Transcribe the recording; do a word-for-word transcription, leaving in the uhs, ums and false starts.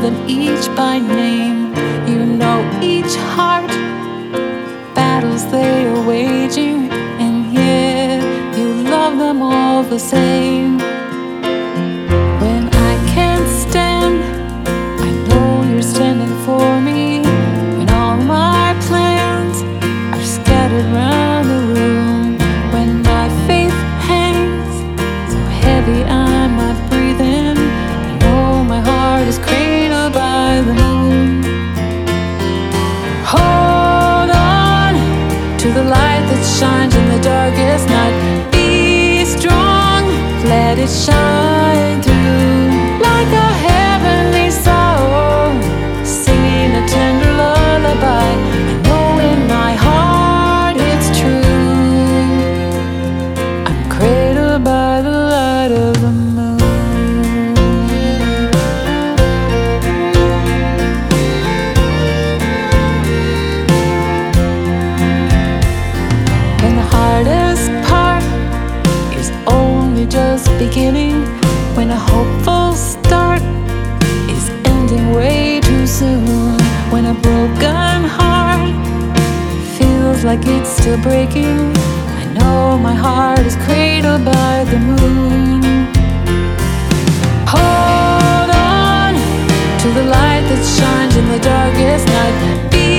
them each by name. You know each heart, battles they are waging, and yet you love them all the same. When I can't stand, I know you're standing for me. When all my plans are scattered round the room, when my faith hangs so heavy I'm not breathing, I know my heart is cradled by the moon. Hold on to the light that shines in the darkest night. Be strong, let it shine through like a heavenly song, singing a tender lullaby. I know in my heart it's true. I'm cradled by the light of the moon. When the hardest part is only just beginning, when a hopeful start is ending way too soon, when a broken heart feels like it's still breaking, I know my heart is cradled by the moon. Hold on to the light that shines in the darkest night. Be